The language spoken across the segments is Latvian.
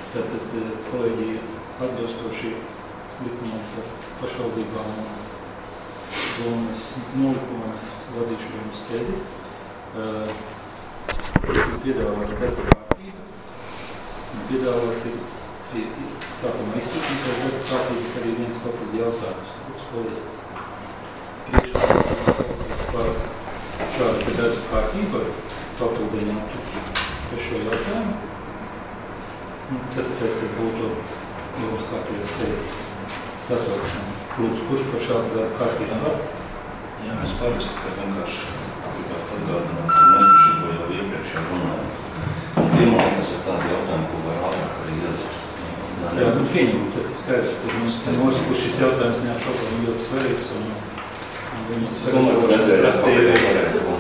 Tātad kolēģija atbilstoši likumam par pašvaldībām un domas nolikumam es vadīšu jums sēdi. Piedāvāts darba kārtība. Piedāvāts ir sākumā izsūtītās darba kārtības arī viens papildu jautājums. Priekšlikums par šādu darba kārtību papildinātu par šo jautājumu. Ceturtais, tad būtu jums kārtības sēdes sasaukšana. Lūdzu, kurš par šādu darba kārtību var? Jā, es parasti, ka vienkārši gribētu atgādināt, ka mēs par šito jau iepriekš runājam. Un pirmā, tas ir tādi jautājumi, ko var ātrāk arī iedzert. Jā, pieņemam, tas ir skaidrs, ka mums noriskuši šis jautājums neapšaubām ļoti svarīgs un viņas sagatavošana prasīja.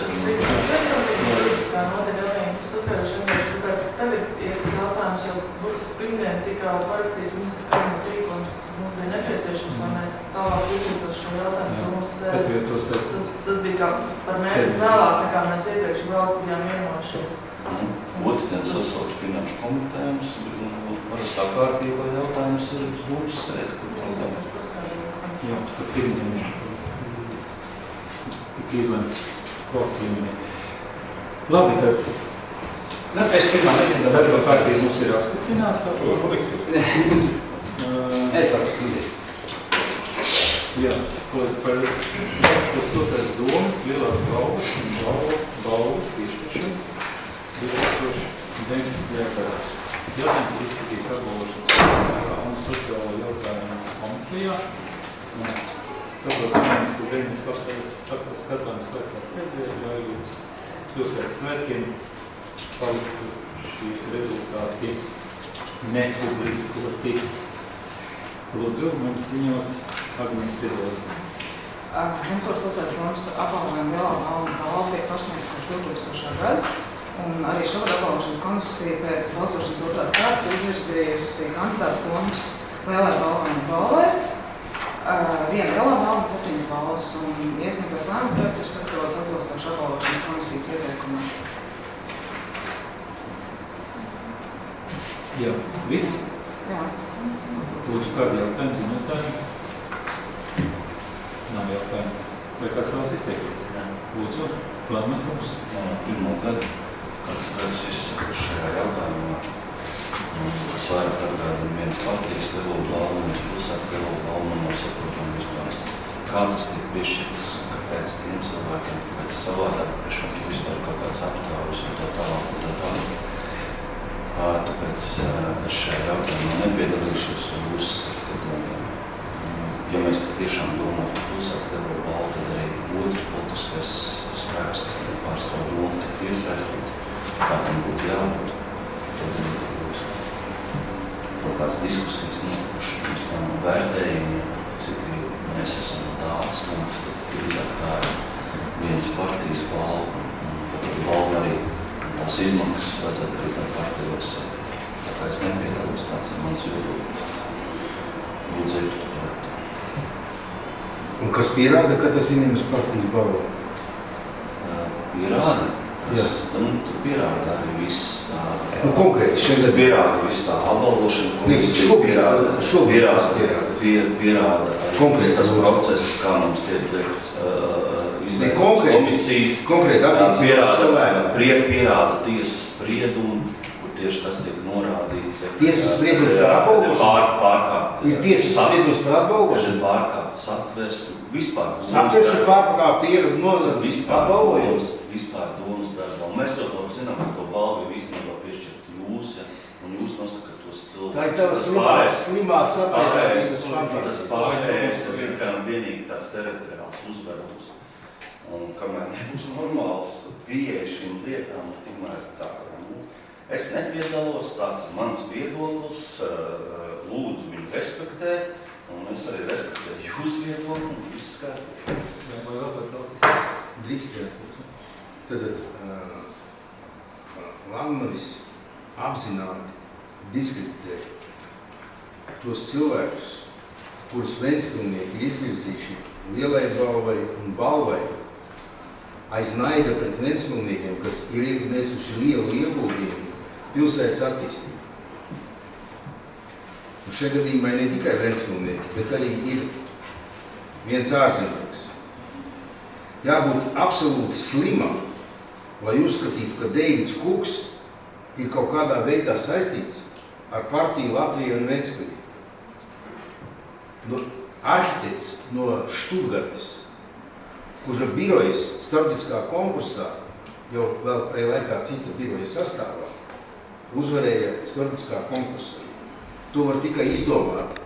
Tagad ir jautājums jau būtiski pirmdien tika parakstīts ministra kabineta rīkojums, kas mums bija nepieciešams, lai mēs tālāk izsūtos šo jautājumu. Kas bija to saistīt? Tas bija kā par mēnesi vēlāk, nekā mēs iepriekš valsts bijām vienojušies. Otrdien sasauc finanšu komitējums, parastā kārtībā jautājums ir uz mūsu sēdi, kur problēmas. Jā, tad pirmdien tika izlemts valsts līmenī. Labi, tad es pirmā nedēļa darba kārtība mums ir apstiprināta. Es varu iziet. Jā, par pilsētas domas, lielās balvas un balvas piešķiršanu 2019. gadā. Jautājums ir izskatīts atbalvošanas un sociālo jautājumu komitejā. Saprot, ministru Beņas skatāms slēgtās sēdē, lai līdz pilsētas svētkiem paliktu šī rezultāti nepubliskoti. Lūdzu, mums ziņos Agnēs piedod. Ventspils pilsētas domas apbalvojuma lielā balva tiek pašniegta kopš 2000. gada. Un arī šogad apbalvošanas komisija pēc balsošanas otrās kārtas izvirzījusi kandidātus domas lielai balvai un balvai. Viena lielā balva, 7 balvas, un iesniegtais lēmuma projekts ir sagatavots atbilstoši apbalvošanas komisijas ieteikumam. Jā, viss? Jā. Lūdzu, kāds jautājums, ziņotājiem? Nav jautājumu. Vai kāds vēlas izteikties? Lūdzu, Plānmetums? Pirmo gadu, kad es izsaku šajā jautājumā, es vairāk atgādinu viens partijas teologu balvu, viens pilsētas teologu balvu, nesaprotam vispār, kā tas tiek piešķirts, kāpēc tiem cilvēkiem, kāpēc savādāk, priekšām vispār kaut kāds aptārus un tā tālāk un tā tālāk. Tāpēc es šajā jautājumā nepiedalīšos un uzskatu, ka, ja mēs tiešām domājam par pilsētas teologu balvu, tad arī otrs politiskais spēks, kas tiek pārstāv domu, tiek iesaistīts, kā tam būtu jābūt. Tad arī būtu kaut kādas diskusijas notikuši, mums nav vērtējumi, cik mēs esam daudz, un tad ir kā viens partijas balva, un tad balva arī tās izmaksas vajadzētu arī par partijos. Tā es nepiedalos, tāds ir mans viedoklis. Lūdzu, ir to. Un kas pierāda, ka tas ir nemaz partijas balva? Pierāda. Tur pierāda arī viss tā. Konkrēti šeit pierāda viss tā apbalvošana komisija. Pierāda arī viss tas process, kā mums tiek liekts izvērtības komisijas. Konkrēti attiecībā pierāda tiesas spriedumu, kur tieši tas tiek norādīts. Tiesas spriedums par apbalvošanu? Pārkāpt. Ir tiesas spriedums par apbalvošanu? Pārkāpt satvers, vispār. Satvers ir pārkāpt ir apbalvojums? Vispār domas darbā. Un mēs to zinām, ka to balvu īstenībā piešķirt jūs, ja, un jūs nosakat tos cilvēkus. Tā ir tava slimā saprētājības fantāzija. Tas pārējais ir vienīgi tās teritoriāls uzvedums. Un kamēr nebūs normāls pieeja šīm lietām, tikmēr tā. Es nepiedalos, tāds ir mans viedoklis, lūdzu viņu respektēt, un es arī respektēju jūsu viedokli un viss kārtībā. Vai vēl kāds savas izteikties? Drīkstēt. Tad Lanmanis apzināti diskreditē tos cilvēkus, kurus ventspilnieki ir izvirzījuši lielai balvai un balvai, aiz naida pret ventspilniekiem, kas ir nesuši lielu ieguldījumu pilsētas attīstību. Un šajā gadījumā ne tikai ventspilnieki, bet arī ir viens ārzemnieks. Jābūt absolūti slimam, lai uzskatītu, ka Deivids Kuks ir kaut kādā veidā saistīts ar partiju Latviju un Ventspili. Arhitekts no Štutgartes, kurš birojas starptautiskā konkursā, jau vēl tajā laikā cita biroja sastāvā, uzvarēja starptautiskā konkursā. To var tikai izdomāt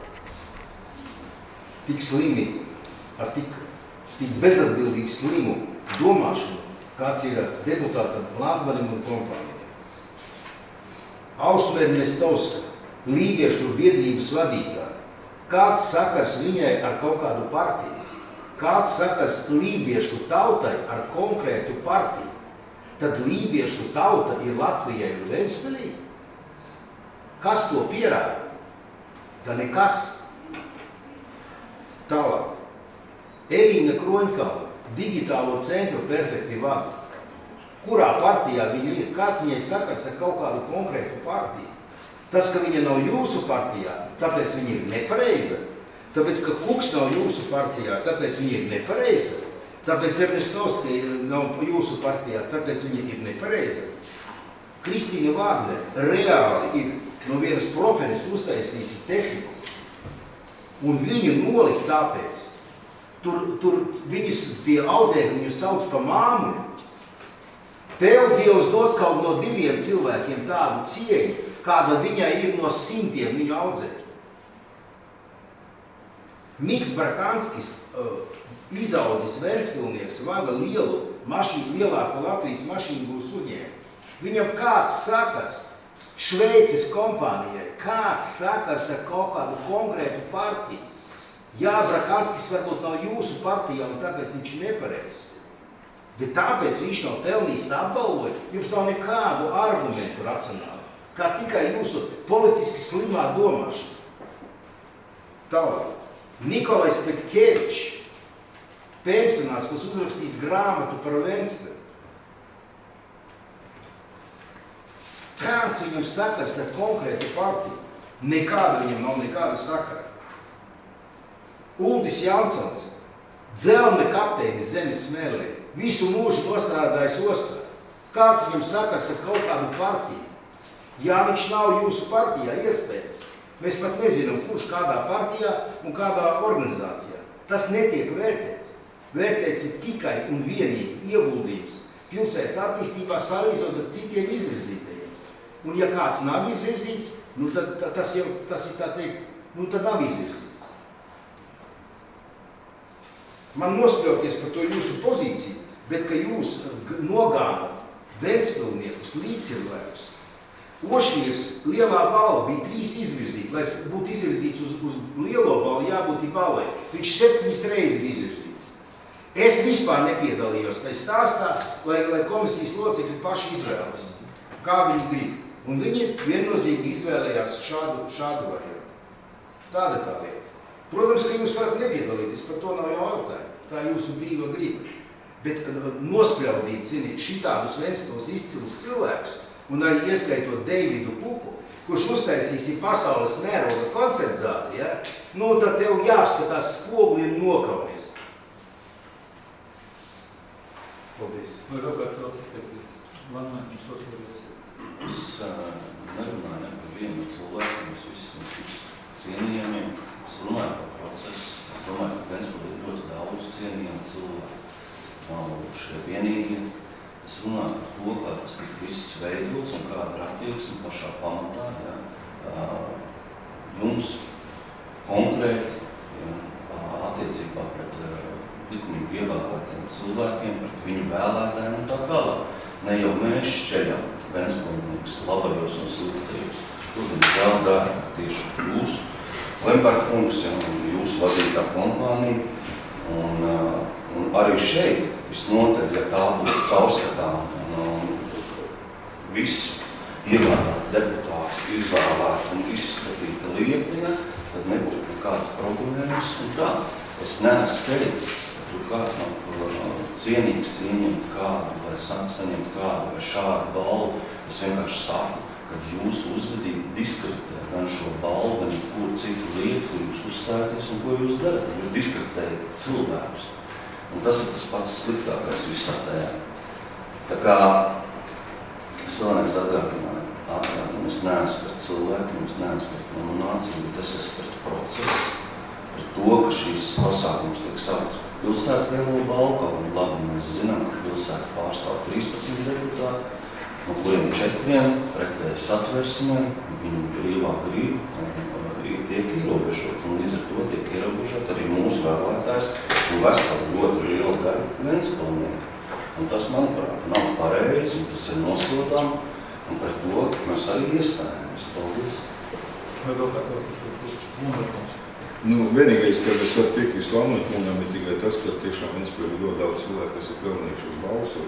tik slimi, ar tik bezatbildīgi slimu domāšanu, kāds ir deputātam Landmanim un kompānijai. Ausmēr Nestovska, lībiešu biedrības vadītāja. Kāds sakars viņai ar kaut kādu partiju? Kāds sakars lībiešu tautai ar konkrētu partiju? Tad lībiešu tauta ir Latvijai un Ventspilī? Kas to pierāda? Tā nekas. Tālāk. Elīna Kroņkalna, digitālo centru perfekti vada. Kurā partijā viņa ir? Kāds viņai sakars ar kaut kādu konkrētu partiju? Tas, ka viņa nav jūsu partijā, tāpēc viņa ir nepareiza. Tāpēc, ka Kuks nav jūsu partijā, tāpēc viņa ir nepareiza. Tāpēc Ernestovska nav jūsu partijā, tāpēc viņa ir nepareiza. Kristīna Vāgnere reāli ir no vienas profenes uztaisījusi tehniku. Un viņu nolikt tāpēc. Tur viņus tie audzēkļi viņu sauc pa māmu. Tev Dievs dod kaut no 2 cilvēkiem tādu cieņu, kāda viņai ir no 100 viņu audzēkļu. Miks Brakanskis, izaudzis Ventspilnieks, vada lielāko Latvijas mašīnu būs uzņēmumu. Viņam kāds sakars Šveices kompānijai, kāds sakars ar kaut kādu konkrētu partiju. Jā, Brakanskis varbūt nav jūsu partijā, un tāpēc viņš ir nepareizs. Bet tāpēc viņš nav pelnījis apbalvojumu, jums nav nekādu argumentu racionāli, kā tikai jūsu politiski slimā domāšana. Tālāk. Nikolais Petkevičs, pensionārs, kas uzrakstīs grāmatu par Ventspili. Kāds viņam sakars ar konkrētu partiju? Nekāda viņam nav nekāda sakara. Uldis Jansons, dzelme kapteinis zemes smēlē, visu mūžu nostrādājis ostā. Kāds viņam sakars ar kaut kādu partiju? Jā, viņš nav jūsu partijā, iespējams. Mēs pat nezinām, kurš kādā partijā un kādā organizācijā. Tas netiek vērtēts. Vērtēts ir tikai un vienīgi ieguldījums pilsētu attīstībā salīdzinot ar citiem izvirzītajiem. Un ja kāds nav izvirzīts, tas ir tā teikt, tad nav izvirzīts. Man nospļauties par to jūsu pozīciju, bet ka jūs nogānat Ventspilniekus, līdzcilvēkus. Ošnieks lielā balva bija 3 izvirzīti, lai būtu izvirzīts uz lielo balvu, jābūt balvai. Viņš 7 reizes bija izvirzīts. Es vispār nepiedalījos tajā stāstā, lai komisijas locekļi paši izvēlas, kā viņi grib. Un viņi viennozīmīgi izvēlējās šādu variantu. Tāda tā lieta. Protams, ka jūs varat nepiedalīties, par to nav jau jautājumu. Tā jūsu brīva griba. Bet nospļaudīt, šitādus Ventspils izcilus cilvēkus, un arī ieskaitot Deividu Kuku, kurš uztaisīs pasaules mēroga koncertzāli, ja? Tad tev jāapskatās spoguli un nokauties. Paldies. Vai vēl kāds vēlas izteikties? Landmanis jums atbildēs. Es nerunāju par vienu cilvēku, mēs visi cienījamiem. Es runāju par procesu. Es domāju, ka Ventspilī ir ļoti daudz cienījamu cilvēku. Nav šie vienīgi. Es runāju par to, kā tas tika viss veidots un kāda ir attieksme pašā pamatā. Ja. Jums konkrēti attiecībā pret likumīgi ievēlētiem cilvēkiem, pret viņu vēlētājiem un tā tālāk. Ne jau mēs šķeļam Ventspilniekus labajos un sliktajos. To viņi vēl dara tieši jūs, Lemberga kungs, jūsu vadītā kompānija. Un arī šeit visnotaļ, ja tā būtu caurskatām un viss ievēlēt deputāti izvēlēt un izskatīta lieta, tad nebūtu nekāds problēmas un tā. Es neesmu teicis, ka tur kāds nav cienīgs ieņemt kādu vai saņemt kādu vai šādu balvu. Es vienkārši saku, ka jūsu uzvedība diskreditē gan šo balvu, gan kuru jūs uzstājaties un ko jūs darat. Jūs diskreditējat cilvēkus. Un tas ir tas pats sliktākais visā tajā. Tā kā es vēlreiz atgādināju, es neesmu pret cilvēkiem, es neesmu pret nomināciju, bet es esmu pret procesu, pret to, ka šīs pasākums tiek saukts pilsētas lielo balvu. Un labi, mēs zinām, ka pilsēta pārstāv 13 deputāti, no kuriem 4 pretēji satversmē, viņu brīvā grība tiek ierobežot, un līdz ar to tiek ierobežot arī mūsu vēlētājs un veseli ļoti liela daļa Ventspilsnieku. Un tas, manuprāt, nav pareizi, un tas ir nosodām, un pret to mēs arī iestājāmies. Paldies! Vai vēl kāds vēl sastāvums? Vienīgais, kad es varu piekrist Valmīkungam, ir tikai tas, ka tiešām Ventspilī ir ļoti daudz cilvēku, kas ir pelnījuši uz balsu.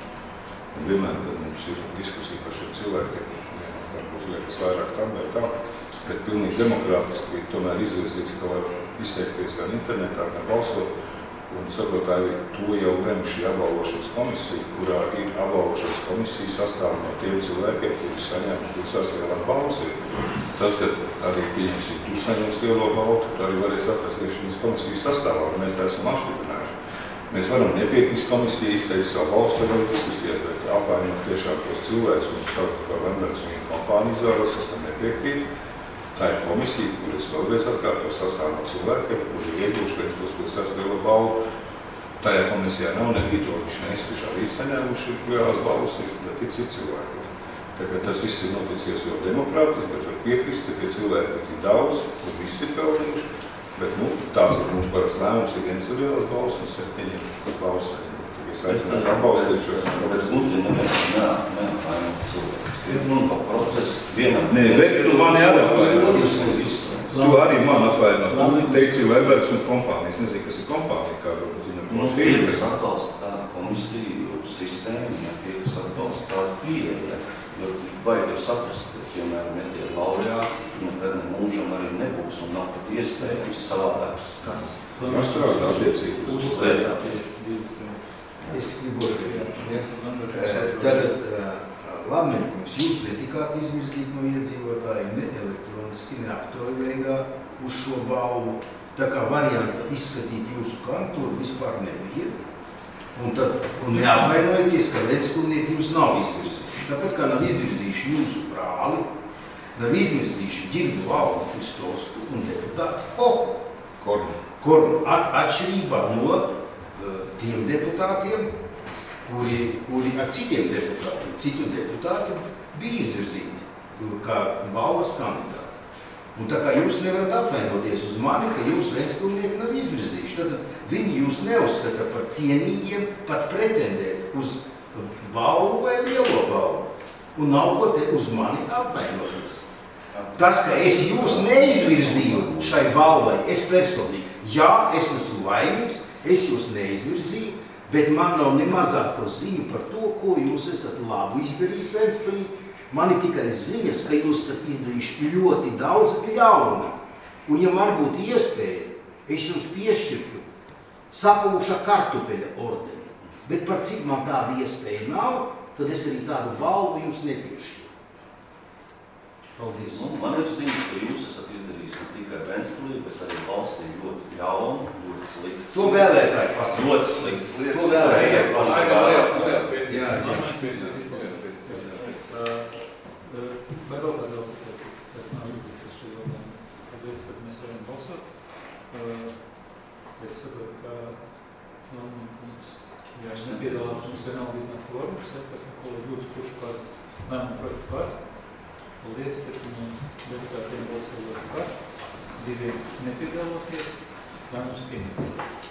Un vienmēr, kad mums ir diskusija par šiem cilvēkiem, varbūt liekas vairāk tā vai tā, bet pilnīgi demokrātiski tomēr izvirzīts, ka var izteikties gan internetā, gan balsot. Un saprot, arī to jau lem šī apbalvošanas komisija, kurā ir apbalvošanas komisija sastāv no tiem cilvēkiem, kuri saņēmuši pilsētas lielās balvas. Tad, kad arī pieņemsim, tu saņems lielo balvu, tad arī varēs atrasties šīs komisijas sastāvā, un mēs tā esam apstiprinājuši. Mēs varam nepiekrist komisijai, izteikt savu balsu arī diskusijā, bet apvainot tiešām tos cilvēkus un saukt, ka Lembergs viņa kompānija izvēlas, es tam nepiekrītu. Tā ir komisija, kuras vēlreiz atkārto sastāv no cilvēkiem, kuri ir ieguvuši Ventspils pilsētas lielo balvu. Tajā komisijā nav nevīdoši, neizkuši arī saņēmuši lielās balvas, bet ir citi cilvēki. Tā kā tas viss ir noticies jau demokrātiski, bet var piekrist, ka tie cilvēki ir daudz, un visi ir pelnījuši. Bet tāds ir mums parasti lēmums, ir viens ir lielās balvas un 7 balvas. Es aicinātu atbalstīt šos. Tāpēc mums ir neapvainot cilvēkus. Ir runa par procesu vienam. Nē, bet tu mani atvainot. Tu arī man atvainot. Tu teici Lembergs un kompānija. Es nezinu, kas ir kompānija, kā varbūt viņam Tie, kas atbalsta tādu komisiju sistēmu, tie, kas atbalsta tādu pieeja, vajag jau saprast, ka, piemēram, tie laureāti, nekad mūžam arī nebūs un nav pat iespējams savādāks skats. Mēs strādā attiecīgi uz Es gribu tātad, Lamēkums, jūs netikāt izvirzīt no iedzīvotājiem ne elektroniski, ne aptoju veidā uz šo balvu. Tā kā varianta izskatīt jūsu kantūru vispār nebija. Un neapvainojieties, ka Ventspilnieki jūs nav izvirzījuši. Tāpat kā nav izvirzījuši jūsu brāli, nav izvirzījuši Ģirdu Valdu Kristosku un deputātu Kornu. Atšķirībā no tiem deputātiem, kuri ar citiem deputātiem, citu deputātiem bija izvirzīti kā balvas kandidāti. Un tā kā jūs nevarat apvainoties uz mani, ka jūs Ventspilnieki nav izvirzījuši, tad viņi jūs neuzskata par cienīgiem pat pretendēt uz balvu vai lielo balvu. Un nav ko te uz mani apvainoties. Tas, ka es jūs neizvirzīju šai balvai, es personīgi, jā, es esmu laimīgs, es jūs neizvirzīju, bet man nav ne mazāko ziņu par to, ko jūs esat labu izdarījis Ventspilī. Man ir tikai ziņas, ka jūs esat izdarījuši ļoti daudz ļauna. Un ja man būtu iespēja, es jums piešķirtu sapūša kartupeļa ordeni. Bet par cik man tāda iespēja nav, tad es arī tādu balvu jums nepiešķiru. Paldies. Man ir ziņas, ka jūs esat izdarījis ne tikai Ventspilī, bet arī valstī ļoti ļauna, ļoti slikts. To vēlētāji pasaka. Ļoti slikts lietas. To vēlētāji Vai vēl kāds vēl sastāvības, kas nav izdarīts šo jautājumu? Paldies, tad mēs varam balsot. Es saprotu, ka mums nepiedalās, mums vienalga iznāk kvorums, tad kolēģi lūdzu, kurš par lēmumu projektu par. Paldies, 7 deputātiem balsojot par, 2 nepiedaloties, lēmums pieņemts.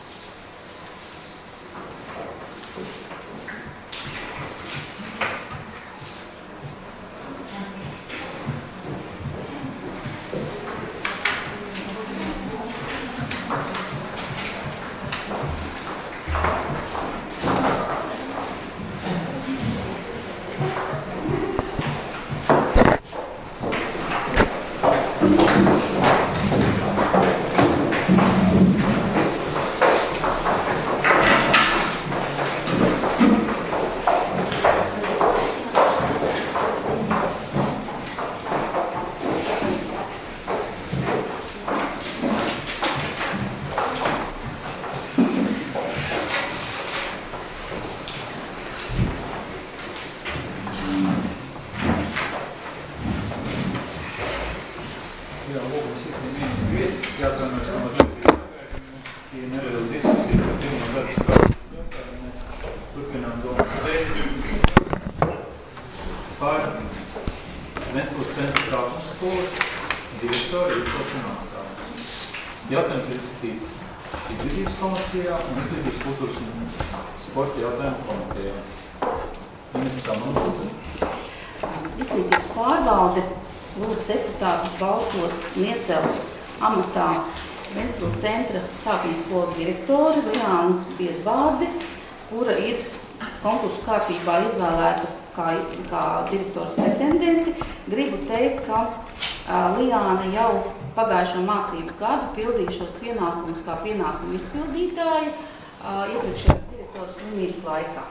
Jā, lūgums visiem ieņemt vietas. Jāatvainojas, ka mazliet bija neliela diskusija par pirmo gadu skatu. Mēs turpinām domas veidu par Ventspils centra sākuma skolas direktoru iecelšanu amatā. Jautājums ir izskatīts izglītības komisijā un izglītības kultūras un sporta jautājumu komitejā. Izglītības pārvalde lūdz deputātus balsot un iecelt amatā Ventspils centra sākuma skolas direktori Liānu Biezvārdi, kura ir konkursu kārtībā izvēlēta kā direktors pretendenti. Gribu teikt, ka Liāna jau pagājušo mācību gadu pildīja šos pienākumus kā pienākumu izpildītāju iepriekšējās direktoras slimības laikā.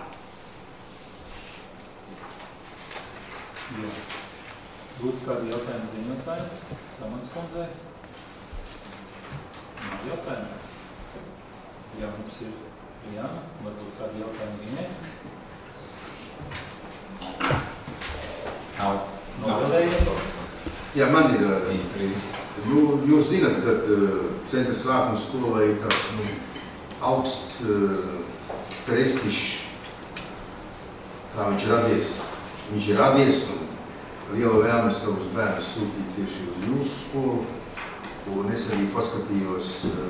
Jā. Lūdzu, kādi jautājumi ziņotāji? Tamans kundzei? Nav jautājumi? Jā, mums ir Liāna. Varbūt kādi jautājumi viņai? Nav. Novēlējiem? Jā, man ir jūs zināt, ka centra sākuma skolai ir tāds augsts prestižs, kā viņš radies. Viņš ir radies un liela vēlme savus bērnus sūtīt tieši uz jūsu skolu. Un es arī paskatījos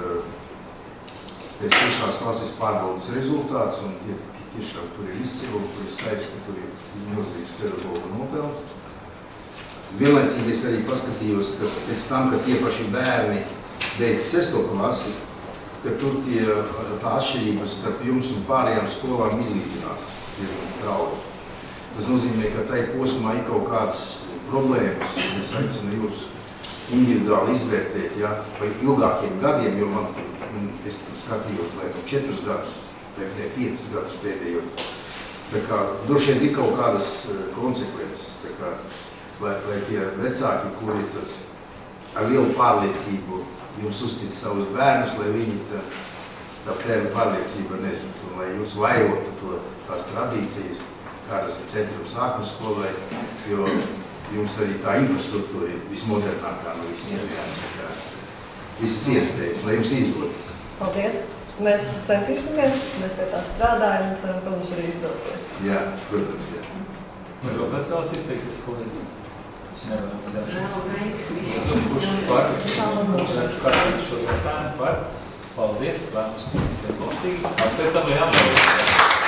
pēc tiešās klases pārbaudas rezultāts un tiešām tur ir izcili, tur ir skaidrs, ka tur ir milzīgs pedagogu nopelns. Vienlaicīgi es arī paskatījos, ka pēc tam, kad tie paši bērni beidz 6. klasi, ka tur tā atšķirības starp jums un pārējām skolām izlīdzinās diezgan strauji. Tas nozīmē, ka tai posmā ir kaut kādas problēmas, un es aicinu jūs individuāli izvērtēt, ja, vai ilgākiem gadiem, jo es skatījos, lai 4 gadus, vai 5 gadus pēdējos. Tā kā droši vien ir kaut kādas konsekvences, tā kā, lai tie vecāki, kuri tad ar lielu pārliecību jums uztic savus bērnus, lai viņi tā pārliecība nezinu, lai jūs vairotu tās tradīcijas, kādas ir centram sākuma skolai, jo jums arī tā infrastruktūra ir vismodernākā no visiem jāņem. Visas iespējas, lai jums izdodas. Paldies! Mēs centīsimies, mēs pie tā strādājam un ceram, ka mums arī izdosies. Jā, protams, jā. Vai vēl kāds vēlas izteikties, kolēģi? Nevēlas, jā. Vēl veiksmi. Kurš par? Kārtības šo jautājumu par? Paldies, Svētums kungs ir balsīgi. Apsveicam Liānu.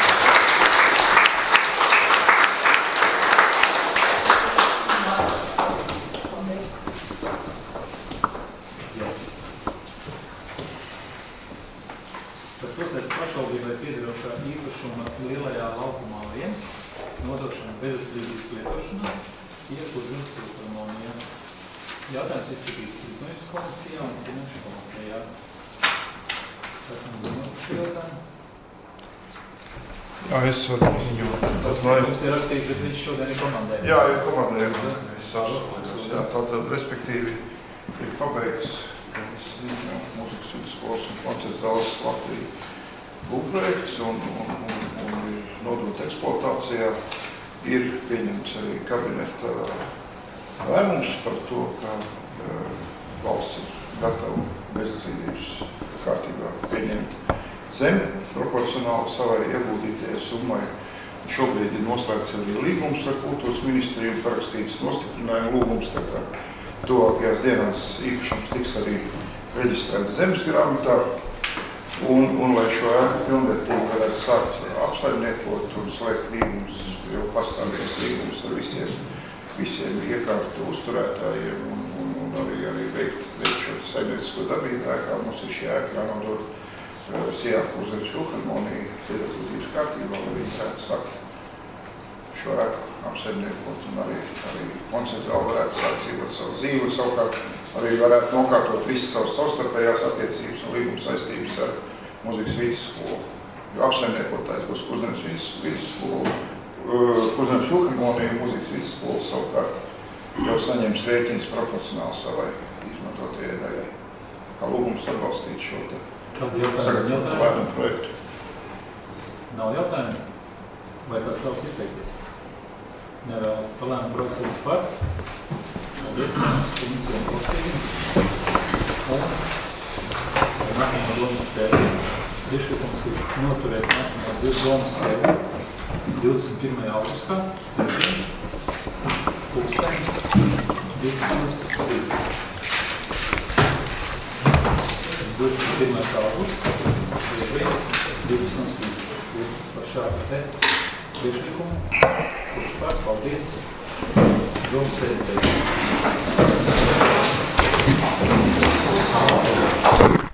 Lielajā laukumā 1, nodošana bezatbildības lietošanā, sieku uz Zimskultūrmonijā. Jautājums izskatīts Izglītības komisijā un Finanšu komitejā. Kas man ziņot šo jautājumu? Jā, es varu ziņot. Mums ir rakstīts, bet viņš šodien ir komandē. Jā, ir komandē. Tātad, respektīvi, ir pabeigts mūzikas vidusskolas un koncerta zāles Latvija būvprojekts un nodot eksploatācijā. Ir pieņemts arī kabineta lēmums par to, ka valsts ir gatava bezatbildības kārtībā pieņemt zemi proporcionāli savai ieguldītajai summai. Šobrīd ir noslēgts arī līgums ar kultūras ministriju, parakstīts nostiprinājuma lūgums, tā kā tuvākajās dienās īpašums tiks arī reģistrēts zemes grāmatā. Un lai šo ēku pilnvērtīgi varētu sākt apsaimniekot un slēgt līgumus, jau pastāvīgs līgumus ar visiem iekārtu uzturētājiem un arī veikt šo saimniecisko darbību ēkā. Mums ir šī ēka jānodod Sijāku Kuzemes filharmoniju piedāvātības kārtībā, lai viņi varētu sākt šo ēku apsaimniekot un arī koncertzāli varētu sākt dzīvot savu dzīvi, savukārt arī varētu nokārtot visas savas savstarpējās attiecības un līguma saistības ar mūzikas vidusskolu. Jo apsaimniekotājs būs Kuzemes vidusskolu, Kuzemes filharmonija, mūzikas vidusskola savukārt jau saņems rēķins proporcionāli savai izmantotajai daļai. Kā lūgums atbalstīt šo lēmumu projektu. Nav jautājumu? Vai kāds vēlas izteikties? Nevēlas par lēmumu projektu par? ietvērums funkciju un lasījumu. Un nākamā domas sēdē. Priekšlikums ir noturēt nākamās 2 domas sēdē 21. augustā, 12:30. 21. augusts, 12:30. Par šādu te priekšlikumu. Kurš pār, paldies. Domas sēdē.